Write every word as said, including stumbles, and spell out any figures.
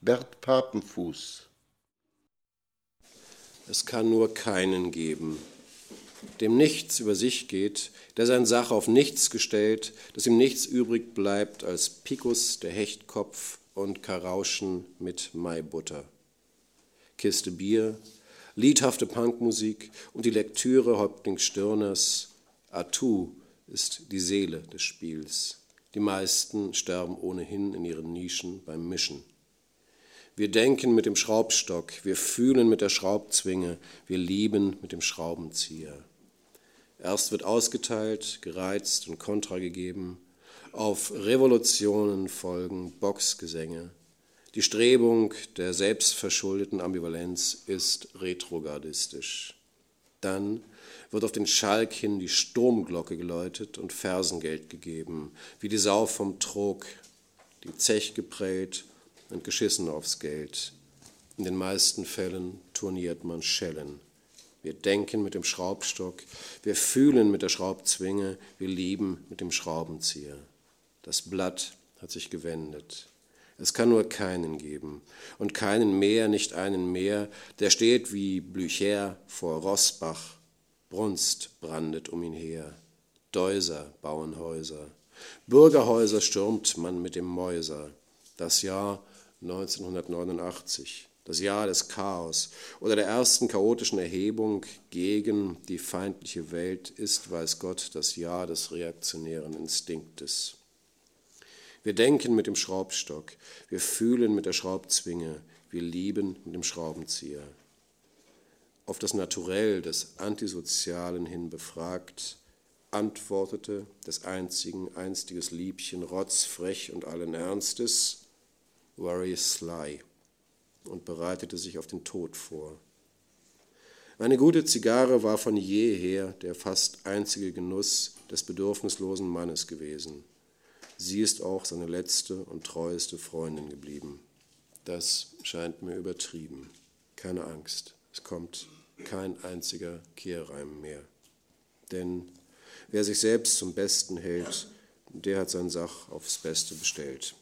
Bert Papenfuß. Es kann nur keinen geben, dem nichts über sich geht, der sein Sach auf nichts gestellt, dass ihm nichts übrig bleibt als Picus, der Hechtkopf und Karauschen mit Maibutter. Kiste Bier, liedhafte Punkmusik und die Lektüre Häuptling Stirners. Atu ist die Seele des Spiels. Die meisten sterben ohnehin in ihren Nischen beim Mischen. Wir denken mit dem Schraubstock, wir fühlen mit der Schraubzwinge, wir lieben mit dem Schraubenzieher. Erst wird ausgeteilt, gereizt und Kontra gegeben. Auf Revolutionen folgen Boxgesänge. Die Strebung der selbstverschuldeten Ambivalenz ist retrogardistisch. Dann wird auf den Schalk hin die Sturmglocke geläutet und Fersengeld gegeben, wie die Sau vom Trog, die Zech geprellt und geschissen aufs Geld. In den meisten Fällen turniert man Schellen. Wir denken mit dem Schraubstock, wir fühlen mit der Schraubzwinge, wir lieben mit dem Schraubenzieher. Das Blatt hat sich gewendet. Es kann nur keinen geben und keinen mehr, nicht einen mehr, der steht wie Blücher vor Roßbach. Brunst brandet um ihn her. Deuser bauen Häuser. Bürgerhäuser stürmt man mit dem Mäuser. Das Jahr neunzehnhundertneunundachtzig, das Jahr des Chaos oder der ersten chaotischen Erhebung gegen die feindliche Welt ist, weiß Gott, das Jahr des reaktionären Instinktes. Wir denken mit dem Schraubstock, wir fühlen mit der Schraubzwinge, wir lieben mit dem Schraubenzieher. Auf das Naturell des Antisozialen hin befragt, antwortete des einzigen einstiges Liebchen rotzfrech und allen Ernstes, very sly, und bereitete sich auf den Tod vor. Eine gute Zigarre war von jeher der fast einzige Genuss des bedürfnislosen Mannes gewesen. Sie ist auch seine letzte und treueste Freundin geblieben. Das scheint mir übertrieben. Keine Angst, es kommt kein einziger Kehrreim mehr. Denn wer sich selbst zum Besten hält, der hat sein Sach aufs Beste bestellt.